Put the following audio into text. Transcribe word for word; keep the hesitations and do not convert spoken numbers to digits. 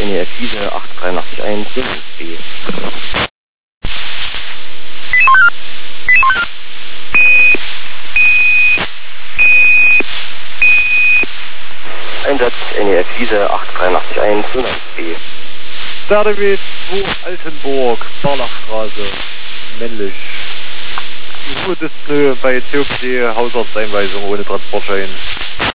N E F Wiese acht drei acht eins B. Einsatz N E F Wiese acht drei acht eins B. D W zwei Altenburg, Barlachstraße, männlich. Ruhedisplay bei C O P D, Haushaltseinweisung ohne Transportschein.